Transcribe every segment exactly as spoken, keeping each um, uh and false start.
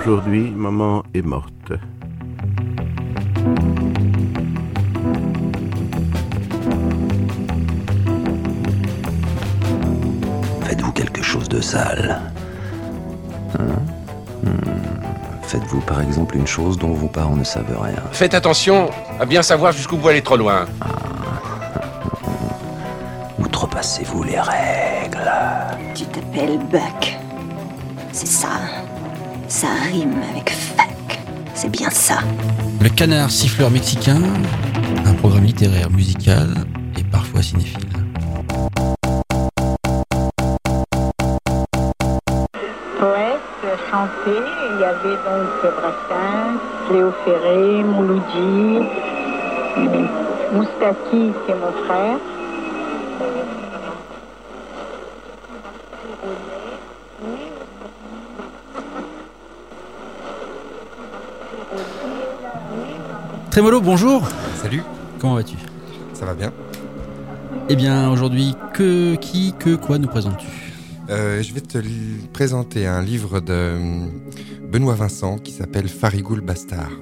Aujourd'hui, maman est morte. Faites-vous quelque chose de sale. Hein hmm. Faites-vous par exemple une chose dont vos parents ne savent rien. Faites attention à bien savoir jusqu'où vous allez trop loin. Ah. Outrepassez-vous les règles. Tu t'appelles Buck. C'est ça. Ça rime avec fuck. C'est bien ça. Le Canard siffleur mexicain, un programme littéraire, musical et parfois cinéphile. Poète, chanté, il y avait donc Brassens, Léo Ferré, Mouloudji, Moustaki, qui est mon frère. Trémolo, bonjour. Salut. Comment vas-tu ? Ça va bien. Eh bien, aujourd'hui, que, qui, que, quoi nous présentes-tu ? euh, Je vais te li- présenter un livre de Benoît Vincent qui s'appelle Farigoule Bastard.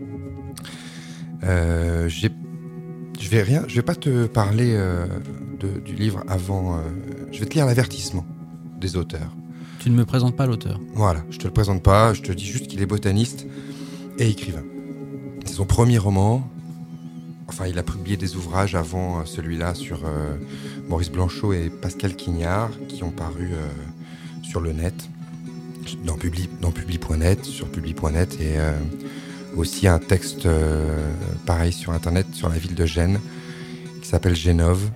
Euh, j'ai, je vais rien, je vais pas te parler euh, de, du livre avant. Euh, je vais te lire l'avertissement des auteurs. Tu ne me présentes pas l'auteur. Voilà, je te le présente pas, je te dis juste qu'il est botaniste et écrivain. C'est son premier roman. Enfin, il a publié des ouvrages avant celui-là sur euh, Maurice Blanchot et Pascal Quignard, qui ont paru euh, sur le net, dans Publi, dans Publi point net, sur Publi point net, et euh, aussi un texte euh, pareil sur Internet, sur la ville de Gênes, qui s'appelle Génove.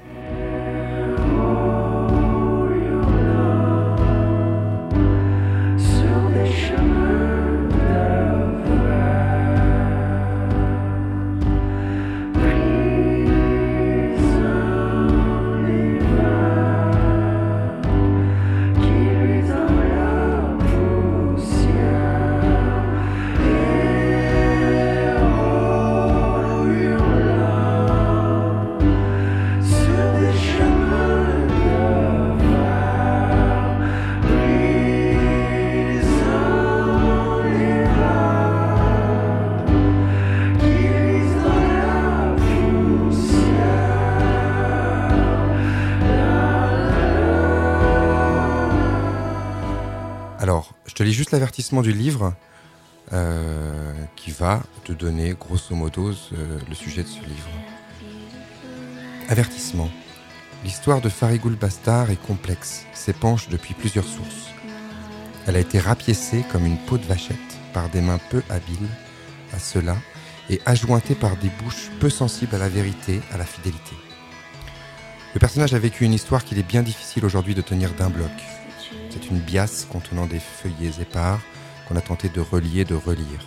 Alors, je te lis juste l'avertissement du livre euh, qui va te donner grosso modo ce, le sujet de ce livre. Avertissement. L'histoire de Farigoule Bastard est complexe, s'épanche depuis plusieurs sources. Elle a été rapiécée comme une peau de vachette par des mains peu habiles à cela et ajointée par des bouches peu sensibles à la vérité, à la fidélité. Le personnage a vécu une histoire qu'il est bien difficile aujourd'hui de tenir d'un bloc. C'est une biasse contenant des feuillets épars qu'on a tenté de relier, de relire.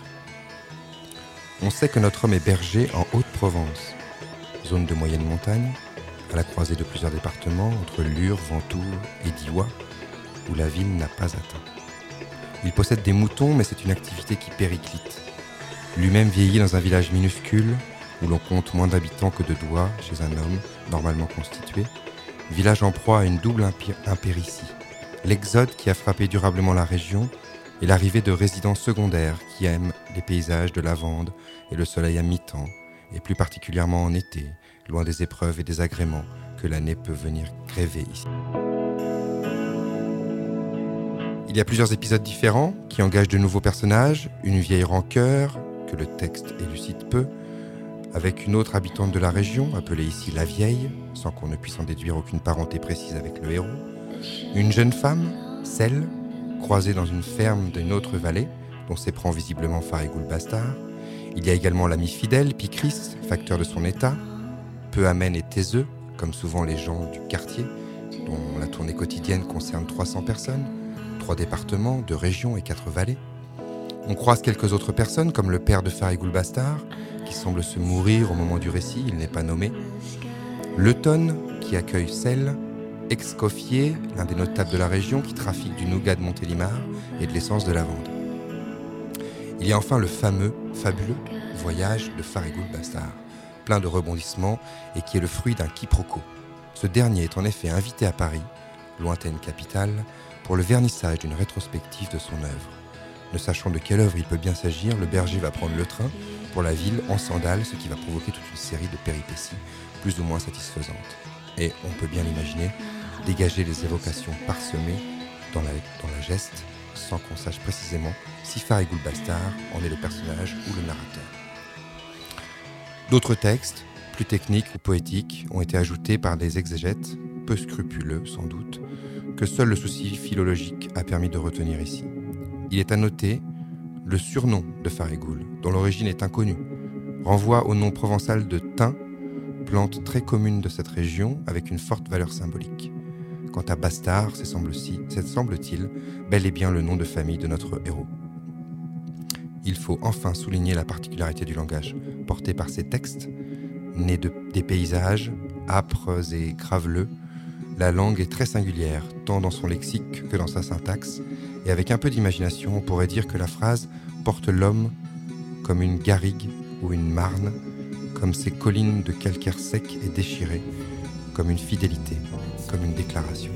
On sait que notre homme est berger en Haute-Provence, zone de moyenne montagne, à la croisée de plusieurs départements, entre Lure, Ventoux et Diois, où la ville n'a pas atteint. Il possède des moutons, mais c'est une activité qui périclite. Lui-même vieillit dans un village minuscule, où l'on compte moins d'habitants que de doigts chez un homme normalement constitué, village en proie à une double impé- impéritie. L'exode qui a frappé durablement la région et l'arrivée de résidents secondaires qui aiment les paysages de lavande et le soleil à mi-temps, et plus particulièrement en été, loin des épreuves et des agréments que l'année peut venir gréver ici. Il y a plusieurs épisodes différents qui engagent de nouveaux personnages, une vieille rancœur que le texte élucide peu, avec une autre habitante de la région, appelée ici la Vieille, sans qu'on ne puisse en déduire aucune parenté précise avec le héros, une jeune femme, Celle, croisée dans une ferme d'une autre vallée, dont s'éprend visiblement Farigoule Bastard. Il y a également l'ami fidèle, Picris, facteur de son état, peu amène et taiseux, comme souvent les gens du quartier, dont la tournée quotidienne concerne trois cents personnes, trois départements, deux régions et quatre vallées. On croise quelques autres personnes, comme le père de Farigoule Bastard, qui semble se mourir au moment du récit, il n'est pas nommé. Leton, qui accueille Celle, Excoffier, l'un des notables de la région, qui trafique du nougat de Montélimar et de l'essence de lavande. Il y a enfin le fameux, fabuleux voyage de Farigoule Bastard, plein de rebondissements et qui est le fruit d'un quiproquo. Ce dernier est en effet invité à Paris, lointaine capitale, pour le vernissage d'une rétrospective de son œuvre. Ne sachant de quelle œuvre il peut bien s'agir, le berger va prendre le train pour la ville en sandales, ce qui va provoquer toute une série de péripéties plus ou moins satisfaisantes. Et on peut bien l'imaginer, dégager les évocations parsemées dans la, dans la geste, sans qu'on sache précisément si Farigoules Bastard en est le personnage ou le narrateur. D'autres textes, plus techniques ou poétiques, ont été ajoutés par des exégètes, peu scrupuleux sans doute, que seul le souci philologique a permis de retenir ici. Il est à noter le surnom de Farigoule, dont l'origine est inconnue, renvoie au nom provençal de thym, plante très commune de cette région avec une forte valeur symbolique. Quant à Bastard, c'est semble-t-il bel et bien le nom de famille de notre héros. Il faut enfin souligner la particularité du langage porté par ces textes, nés de, des paysages, âpres et graveleux. La langue est très singulière, tant dans son lexique que dans sa syntaxe, et avec un peu d'imagination, on pourrait dire que la phrase porte l'homme comme une garrigue ou une marne, comme ces collines de calcaire sec et déchiré, comme une fidélité, comme une déclaration.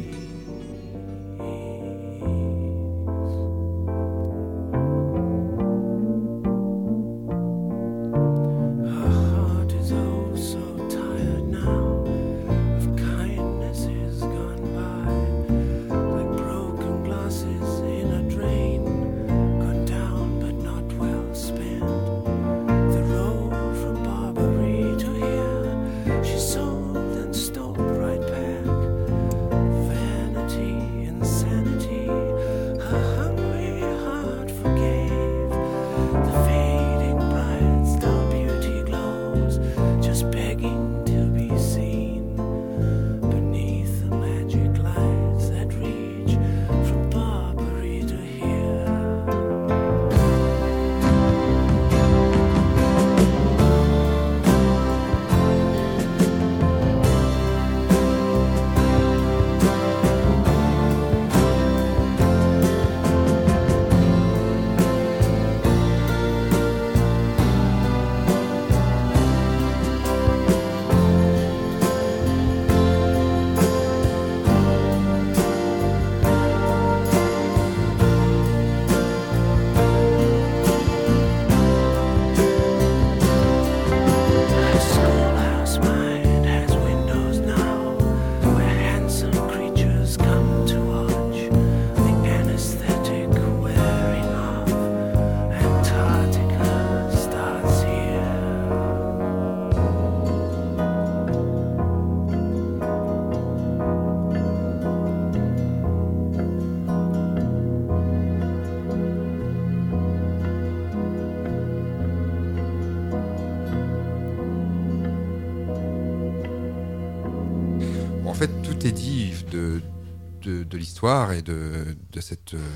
En fait, tout est dit de, de, de l'histoire et de, de cette euh,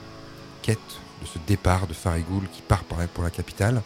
quête, de ce départ de Farigoule qui part pour la, pour la capitale.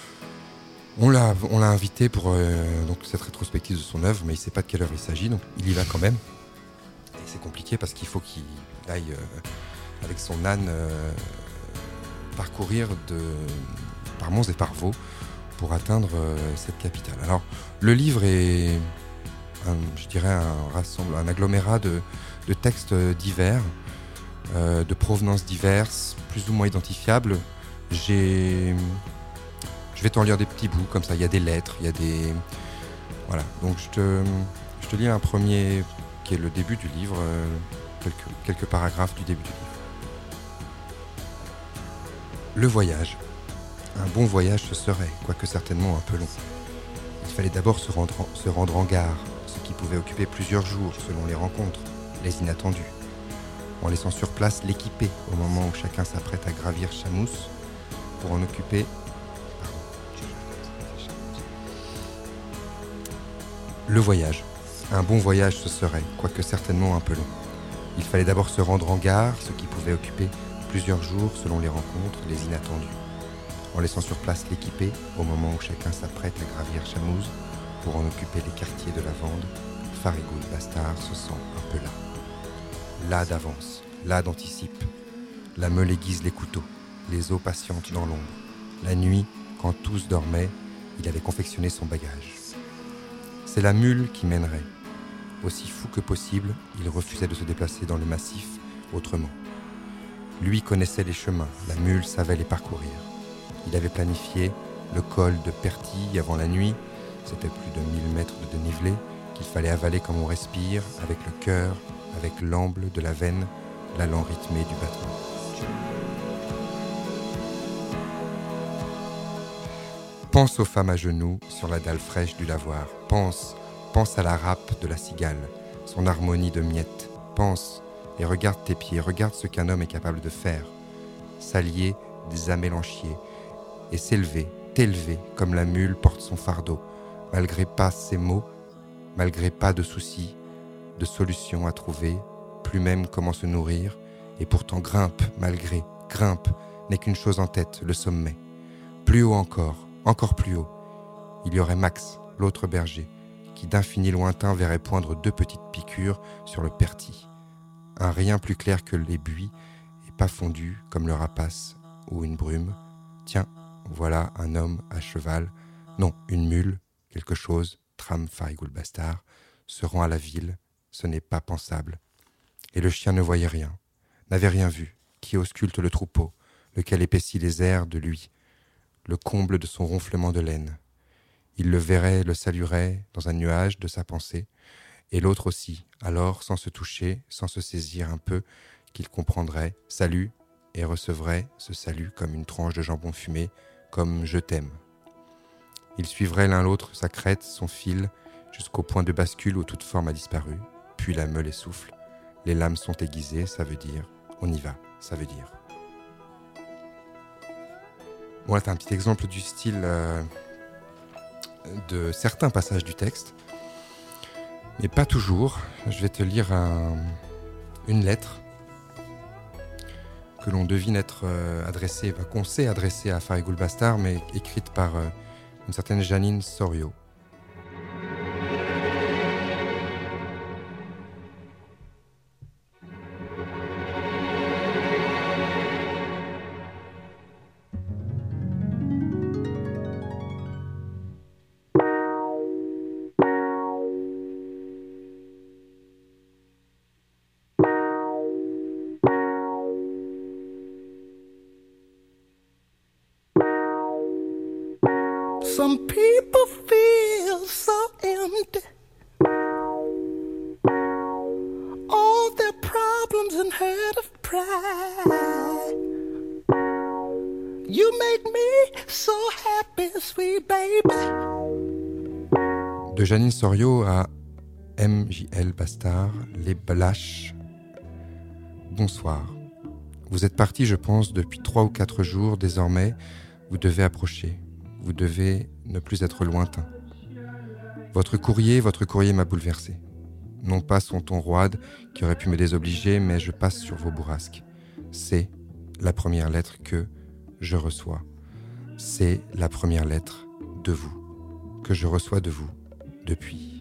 On l'a, on l'a invité pour euh, donc cette rétrospective de son œuvre, mais il ne sait pas de quelle œuvre il s'agit, donc il y va quand même. Et c'est compliqué parce qu'il faut qu'il aille euh, avec son âne euh, parcourir de, par Mons et par Vaux pour atteindre euh, cette capitale. Alors, le livre est... Un, je dirais un, rassemble, un agglomérat de, de textes divers, euh, de provenances diverses, plus ou moins identifiables. J'ai, je vais t'en lire des petits bouts, comme ça, il y a des lettres, il y a des... Voilà, donc je te, je te lis un premier, qui est le début du livre, euh, quelques, quelques paragraphes du début du livre. Le voyage. Un bon voyage ce serait, quoique certainement un peu long. Il fallait d'abord se rendre en, se rendre en gare, qui pouvait occuper plusieurs jours selon les rencontres, les inattendus, en laissant sur place l'équipé au moment où chacun s'apprête à gravir Chamousse pour en occuper... Le voyage. Un bon voyage ce serait, quoique certainement un peu long. Il fallait d'abord se rendre en gare, ce qui pouvait occuper plusieurs jours selon les rencontres, les inattendus, en laissant sur place l'équipé au moment où chacun s'apprête à gravir Chamousse pour en occuper les quartiers de la Vende. Farigoule Bastard se sent un peu là. Là d'avance, là d'anticipe. La meule aiguise les couteaux, les os patientent dans l'ombre. La nuit, quand tous dormaient, il avait confectionné son bagage. C'est la mule qui mènerait. Aussi fou que possible, il refusait de se déplacer dans le massif autrement. Lui connaissait les chemins, la mule savait les parcourir. Il avait planifié le col de Pertille avant la nuit, c'était plus de mille mètres de dénivelé, qu'il fallait avaler comme on respire, avec le cœur, avec l'amble de la veine, l'allant rythmé du battement. Pense aux femmes à genoux sur la dalle fraîche du lavoir. Pense, pense à la râpe de la cigale, son harmonie de miettes. Pense et regarde tes pieds, regarde ce qu'un homme est capable de faire. S'allier des amélanchiers et s'élever, t'élever comme la mule porte son fardeau, malgré pas ses mots, malgré pas de soucis, de solutions à trouver, plus même comment se nourrir, et pourtant grimpe, malgré, grimpe, n'est qu'une chose en tête, le sommet. Plus haut encore, encore plus haut, il y aurait Max, l'autre berger, qui d'infini lointain verrait poindre deux petites piqûres sur le Pertille. Un rien plus clair que les buis, et pas fondu comme le rapace ou une brume. Tiens, voilà un homme à cheval, non, une mule, quelque chose, trame Farigoule Bastard, se rend à la ville, ce n'est pas pensable. Et le chien ne voyait rien, n'avait rien vu, qui ausculte le troupeau, lequel épaissit les airs de lui, le comble de son ronflement de laine. Il le verrait, le saluerait dans un nuage de sa pensée, et l'autre aussi, alors sans se toucher, sans se saisir un peu, qu'il comprendrait, salut, et recevrait ce salut comme une tranche de jambon fumé, comme je t'aime. Ils suivraient l'un l'autre sa crête, son fil, jusqu'au point de bascule où toute forme a disparu, puis la meule essouffle, les lames sont aiguisées, ça veut dire, on y va, ça veut dire. Bon, là, t'as un petit exemple du style euh, de certains passages du texte, mais pas toujours. Je vais te lire un, une lettre que l'on devine être euh, adressée, enfin, qu'on sait adressée à Farigoule Bastard, mais écrite par euh, une certaine Janine Sorio. Some people feel so empty. All their problems and hurt of pride. You make me so happy, sweet baby. De Janine Sorio à M J L Bastard, les Blaches. Bonsoir. Vous êtes parti, je pense, depuis trois ou quatre jours. Désormais, vous devez approcher. Vous devez ne plus être lointain. Votre courrier, votre courrier m'a bouleversé. Non pas son ton roide qui aurait pu me désobliger, mais je passe sur vos bourrasques. C'est la première lettre que je reçois. C'est la première lettre de vous, que je reçois de vous depuis.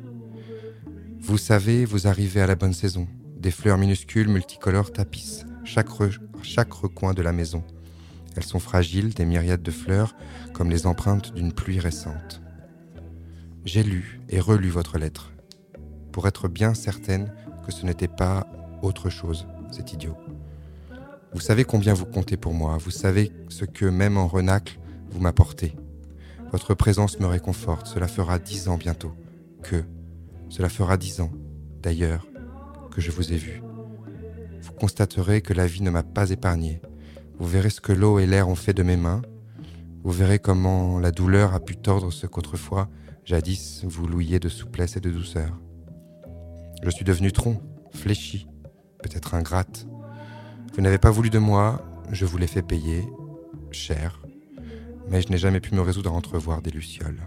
Vous savez, vous arrivez à la bonne saison. Des fleurs minuscules, multicolores tapissent chaque, re- chaque recoin de la maison. Elles sont fragiles, des myriades de fleurs, comme les empreintes d'une pluie récente. J'ai lu et relu votre lettre, pour être bien certaine que ce n'était pas autre chose, c'est idiot. Vous savez combien vous comptez pour moi, vous savez ce que, même en renacle, vous m'apportez. Votre présence me réconforte, cela fera dix ans bientôt, que, cela fera dix ans, d'ailleurs, que je vous ai vu. Vous constaterez que la vie ne m'a pas épargné. Vous verrez ce que l'eau et l'air ont fait de mes mains. Vous verrez comment la douleur a pu tordre ce qu'autrefois, jadis, vous louiez de souplesse et de douceur. Je suis devenu tronc, fléchi, peut-être ingrate. Vous n'avez pas voulu de moi, je vous l'ai fait payer, cher, mais je n'ai jamais pu me résoudre à entrevoir des lucioles.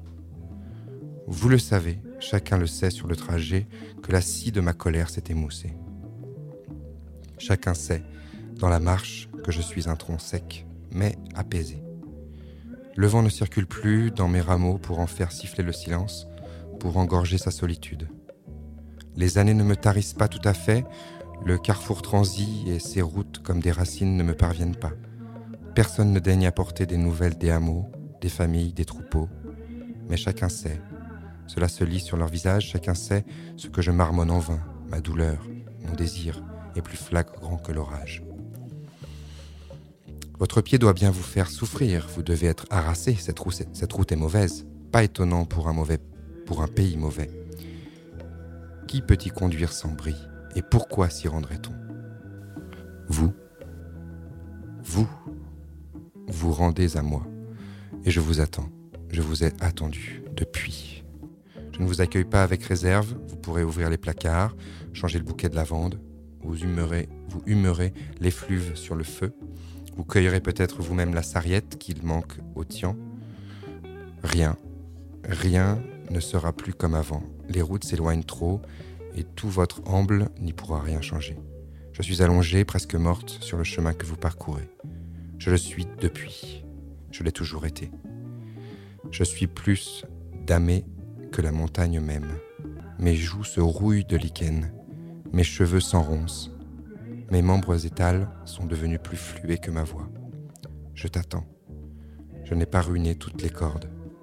Vous le savez, chacun le sait sur le trajet, que la scie de ma colère s'est émoussée. Chacun sait, dans la marche, que je suis un tronc sec, mais apaisé. Le vent ne circule plus dans mes rameaux pour en faire siffler le silence, pour engorger sa solitude. Les années ne me tarissent pas tout à fait, le carrefour transit et ses routes comme des racines ne me parviennent pas. Personne ne daigne apporter des nouvelles des hameaux, des familles, des troupeaux, mais chacun sait. Cela se lit sur leur visage, chacun sait ce que je marmonne en vain, ma douleur, mon désir est plus flagrant que l'orage. Votre pied doit bien vous faire souffrir, vous devez être harassé, cette route, cette route est mauvaise. Pas étonnant pour un, mauvais, pour un pays mauvais. Qui peut y conduire sans bris? Et pourquoi s'y rendrait-on? Vous, vous, vous rendez à moi. Et je vous attends. Je vous ai attendu depuis. Je ne vous accueille pas avec réserve. Vous pourrez ouvrir les placards, changer le bouquet de lavande. Vous humerez, vous humerez l'effluve sur le feu. Vous cueillerez peut-être vous-même la sarriette qu'il manque au tian. Rien, rien ne sera plus comme avant. Les routes s'éloignent trop et tout votre amble n'y pourra rien changer. Je suis allongée, presque morte, sur le chemin que vous parcourez. Je le suis depuis. Je l'ai toujours été. Je suis plus damé que la montagne même. Mes joues se rouillent de lichen. Mes cheveux s'enroncent. Mes membres étals sont devenus plus fluets que ma voix. Je t'attends. Je n'ai pas ruiné toutes les cordes.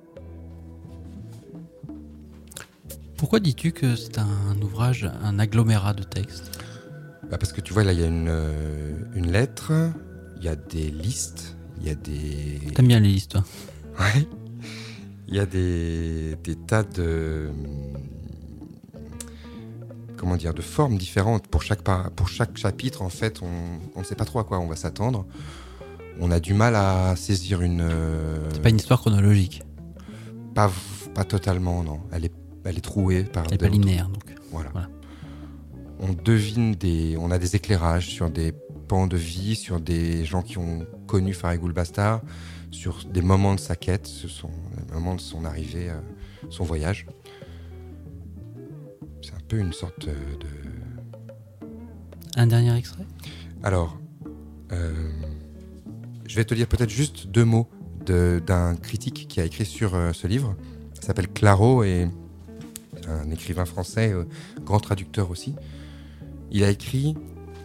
Pourquoi dis-tu que c'est un ouvrage, un agglomérat de textes? Bah parce que tu vois, là, il y a une, euh, une lettre, il y a des listes, il y a des... T'aimes bien les listes, toi? Ouais. Il y a des, des tas de... Comment dire, de formes différentes. Pour chaque, pour chaque chapitre, en fait, on, on ne sait pas trop à quoi on va s'attendre. On a du mal à saisir une... Euh... C'est pas une histoire chronologique? Pas, pas totalement, non. Elle est, elle est trouée par... Elle n'est pas linéaire, donc. Voilà. voilà. On devine des... On a des éclairages sur des pans de vie, sur des gens qui ont connu Farigoul Bastard, sur des moments de sa quête, ce sont les moments de son arrivée, euh, son voyage. C'est un peu une sorte de... Un dernier extrait? Alors, euh, je vais te lire peut-être juste deux mots de, d'un critique qui a écrit sur euh, ce livre. Il s'appelle Claro et un écrivain français, euh, grand traducteur aussi. Il a écrit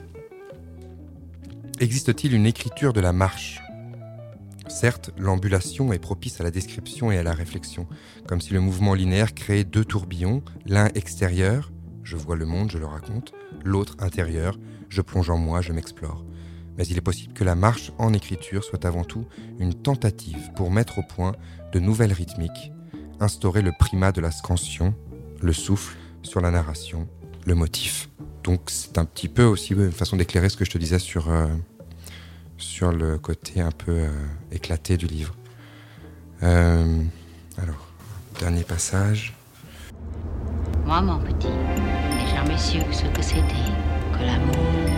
« Existe-t-il une écriture de la marche ? Certes, l'ambulation est propice à la description et à la réflexion, comme si le mouvement linéaire créait deux tourbillons, l'un extérieur, je vois le monde, je le raconte, l'autre intérieur, je plonge en moi, je m'explore. Mais il est possible que la marche en écriture soit avant tout une tentative pour mettre au point de nouvelles rythmiques, instaurer le primat de la scansion, le souffle sur la narration, le motif. » Donc c'est un petit peu aussi une façon d'éclairer ce que je te disais sur... Euh, sur le côté un peu euh, éclaté du livre. Euh, alors, dernier passage. Moi, mon petit, n'ai jamais su ce que c'était que l'amour.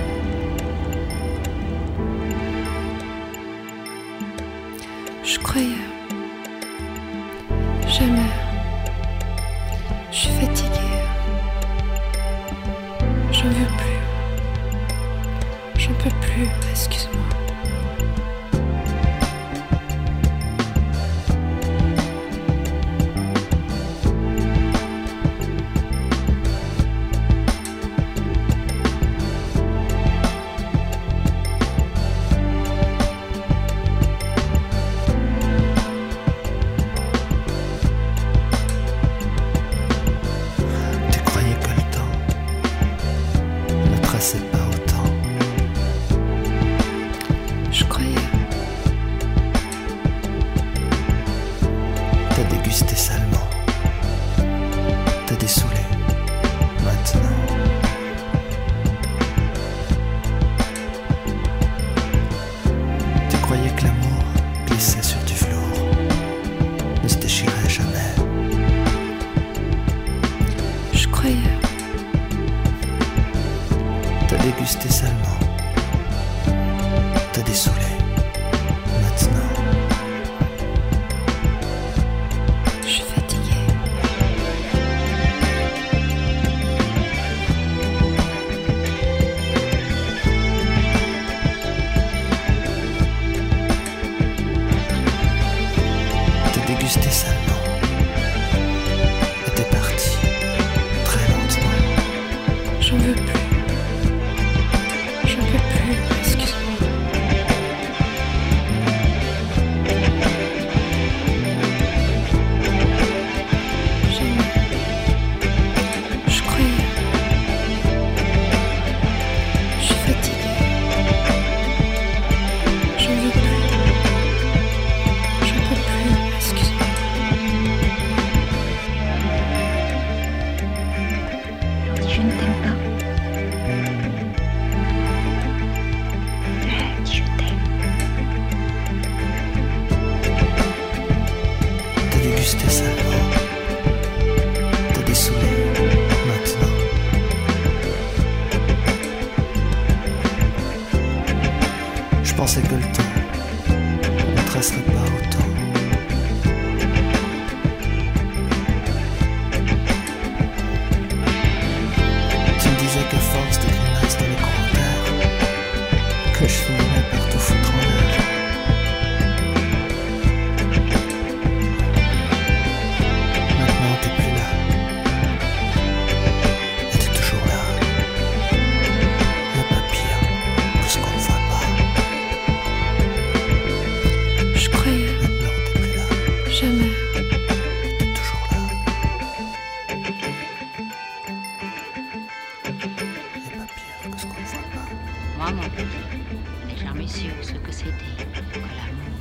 Je croyais. Jamais. Je suis fatiguée. J'en veux plus. J'en peux plus, excuse-moi. dégusté seulement. T'as dessoulé. Maintenant. Je suis fatiguée. T'as dégusté seulement. Et t'es parti. Très lentement. J'en veux plus. J'en peux plus, excuse-moi. Jamais. Je croyais. Je suis fatiguée. J'en veux plus. Je pensais que le temps ne tracerait pas autant. Tu me disais qu'à force de grimaces dans les commentaires, que je finirais par tout foutre en l'air. Maintenant t'es plus là. Et t'es toujours là. Y'a pas pire que ce qu'on ne voit pas. Je croyais Maintenant t'es plus là. jamais. Et t'es toujours là. Y'a pas pire que ce qu'on ne voit pas. Moi, mon petit, je n'ai jamais su ce que c'était que l'amour.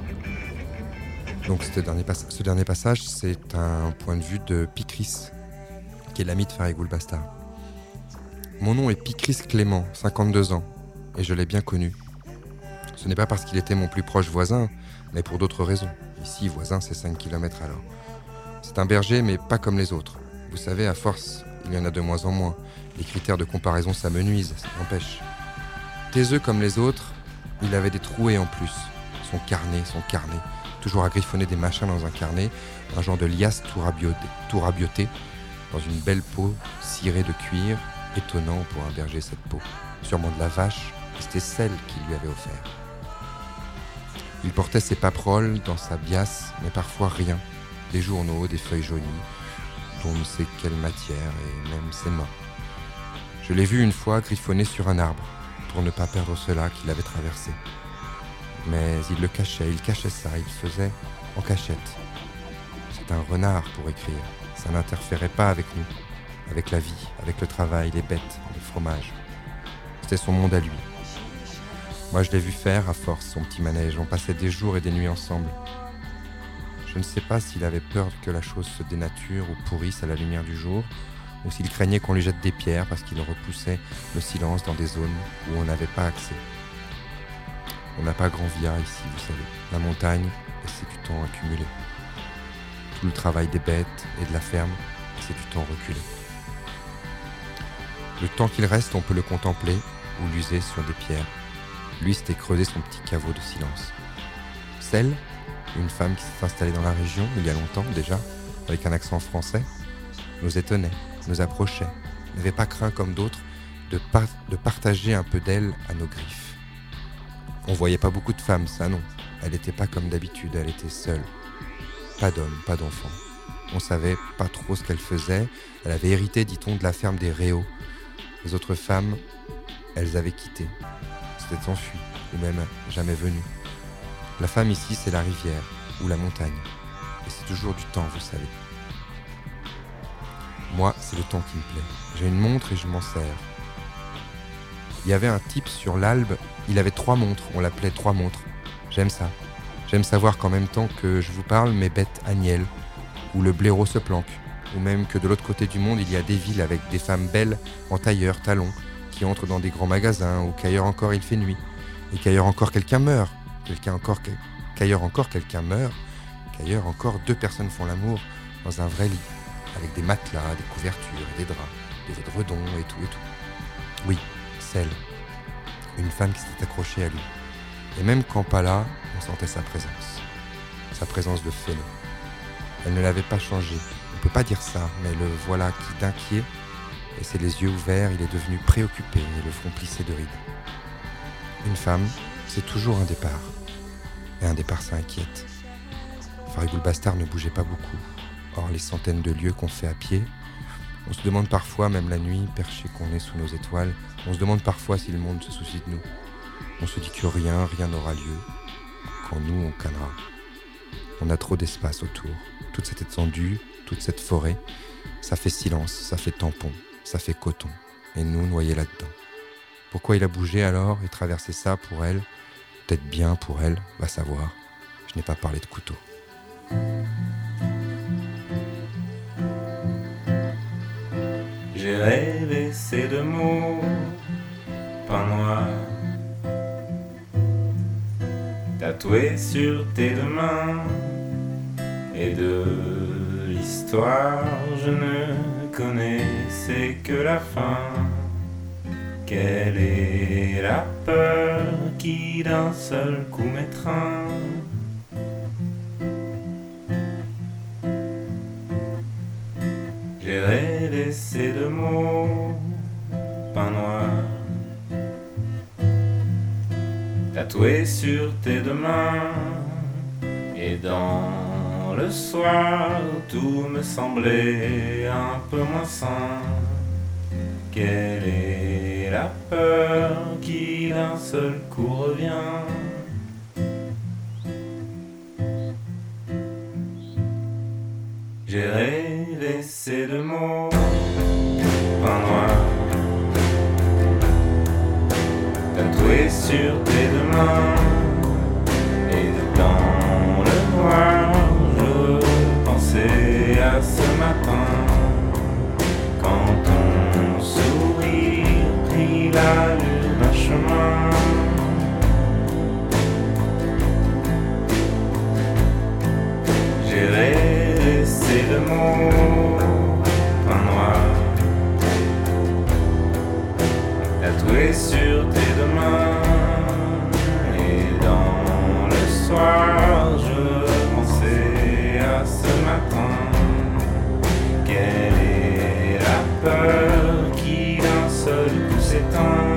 Donc ce dernier, pas- ce dernier passage, c'est un point de vue de Picris, qui est l'ami de Farigoul Bastard. Mon nom est Picris Clément, cinquante-deux ans, et je l'ai bien connu. Ce n'est pas parce qu'il était mon plus proche voisin, mais pour d'autres raisons. Ici, voisin, c'est cinq kilomètres alors. C'est un berger, mais pas comme les autres. Vous savez, à force, il y en a de moins en moins. Les critères de comparaison s'amenuisent, ça n'empêche. Taiseux comme les autres, il avait des trouées en plus. Son carnet, son carnet. Toujours à griffonner des machins dans un carnet, un genre de liasse tout rabioté, tout rabioté, dans une belle peau cirée de cuir, étonnant pour un berger cette peau. Sûrement de la vache, et c'était celle qu'il lui avait offert. Il portait ses paperoles dans sa biasse, mais parfois rien. Des journaux, des feuilles jaunies, dont on ne sait quelle matière, et même ses mains. Je l'ai vu une fois griffonner sur un arbre, pour ne pas perdre cela qu'il avait traversé. Mais il le cachait, il cachait ça, il faisait en cachette. C'est un renard pour écrire, ça n'interférait pas avec nous, avec la vie, avec le travail, les bêtes, le fromage. C'était son monde à lui. Moi je l'ai vu faire à force son petit manège, on passait des jours et des nuits ensemble. Je ne sais pas s'il avait peur que la chose se dénature ou pourrisse à la lumière du jour, ou s'il craignait qu'on lui jette des pierres parce qu'il repoussait le silence dans des zones où on n'avait pas accès. On n'a pas grand via ici, vous savez. La montagne, et c'est du temps accumulé. Tout le travail des bêtes et de la ferme, et c'est du temps reculé. Le temps qu'il reste, on peut le contempler ou l'user sur des pierres. Lui, c'était creuser son petit caveau de silence. Celle, une femme qui s'est installée dans la région il y a longtemps déjà, avec un accent français, nous étonnait, nous approchait, n'avait pas craint comme d'autres de, par- de partager un peu d'elle à nos griffes. On voyait pas beaucoup de femmes, ça non. Elle était pas comme d'habitude, elle était seule. Pas d'homme, pas d'enfant. On savait pas trop ce qu'elle faisait. Elle avait hérité, dit-on, de la ferme des Réaux. Les autres femmes, elles avaient quitté, s'étaient enfuies, ou même jamais venues. La femme ici, c'est la rivière, ou la montagne. Et c'est toujours du temps, vous savez. Moi, c'est le temps qui me plaît. J'ai une montre et je m'en sers. Il y avait un type sur l'Albe, il avait trois montres, on l'appelait trois montres. J'aime ça. J'aime savoir qu'en même temps que je vous parle, mes bêtes agnellent, ou le blaireau se planque, ou même que de l'autre côté du monde, il y a des villes avec des femmes belles en tailleur, talons, qui entrent dans des grands magasins, ou qu'ailleurs encore il fait nuit, et qu'ailleurs encore quelqu'un meurt, quelqu'un encore, qu'ailleurs encore quelqu'un meurt, qu'ailleurs encore deux personnes font l'amour dans un vrai lit, avec des matelas, des couvertures, des draps, des édredons et tout et tout. Oui, celle, une femme qui s'était accrochée à lui. Et même quand pas là, on sentait sa présence. Sa présence de félin. Elle ne l'avait pas changé. On peut pas dire ça, mais le voilà qui, d'inquiet, et c'est les yeux ouverts, il est devenu préoccupé et le front plissé de rides. Une femme, c'est toujours un départ. Et un départ, ça inquiète. Farigoul Bastard ne bougeait pas beaucoup. Or, les centaines de lieues qu'on fait à pied, on se demande parfois, même la nuit, perché qu'on est sous nos étoiles, on se demande parfois si le monde se soucie de nous. On se dit que rien, rien n'aura lieu, quand nous, on canera. On a trop d'espace autour. Toute cette étendue, toute cette forêt, ça fait silence, ça fait tampon, ça fait coton. Et nous, noyés là-dedans. Pourquoi il a bougé alors et traversé ça pour elle? Peut-être bien pour elle, va savoir. Je n'ai pas parlé de couteau. J'ai rêvé ces deux mots, pain noir, tatoués sur tes deux mains, et de l'histoire je ne connaissais que la fin. Quelle est la peur qui d'un seul coup m'étreint. J'ai rêvé ces deux mots, pain noir, tatoués sur tes deux mains. Et dans le soir, tout me semblait un peu moins sain. Quelle est la peur qui d'un seul coup revient? J'ai rêvé ces deux mots, pain noir, tatoués sur tes deux mains. Et dans le noir, je pensais à ce matin, quand ton sourire prit l'allure d'un chemin. J'ai rêvé ces deux mots, pain noir, tatoués sur tes deux mains. Et dans le soir, je pensais à ce matin, quelle est la peur qui d'un seul coup s'éteint?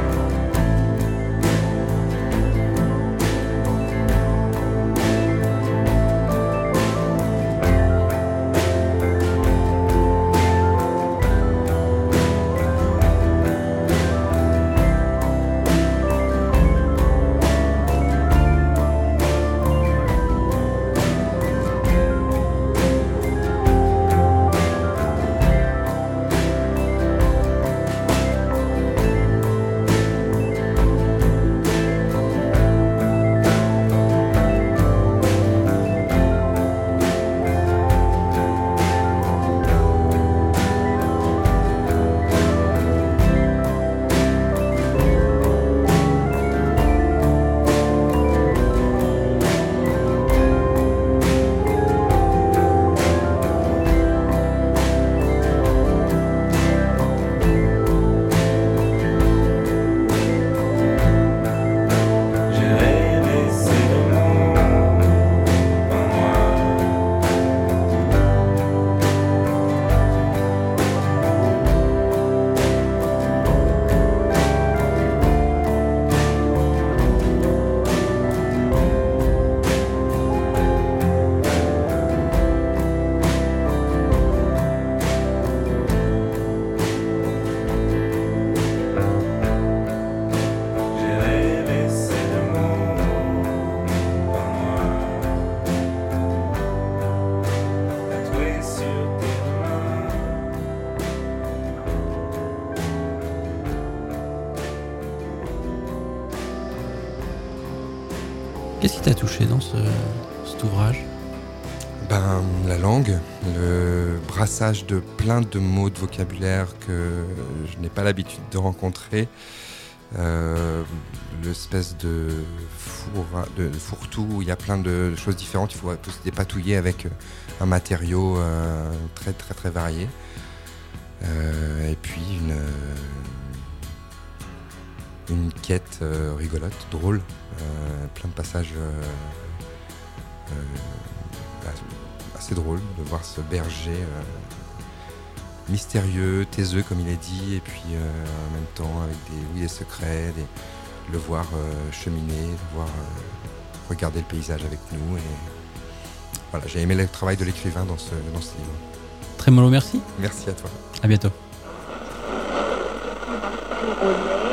Qu'est-ce qui t'a touché dans ce, cet ouvrage? Ben, la langue, le brassage de plein de mots de vocabulaire que je n'ai pas l'habitude de rencontrer, euh, l'espèce de, four, de, de fourre-tout où il y a plein de choses différentes, il faut se dépatouiller avec un matériau euh, très très très varié, euh, et puis une, une quête euh, rigolote, drôle, euh, plein de passages euh, euh, assez drôle de voir ce berger euh, mystérieux, taiseux comme il est dit, et puis euh, en même temps avec des, oui, des secrets, des, le voir euh, cheminer, le voir euh, regarder le paysage avec nous. Et voilà, j'ai aimé le travail de l'écrivain dans ce, dans ce livre. Trémolo, merci. Merci à toi. À bientôt. Pour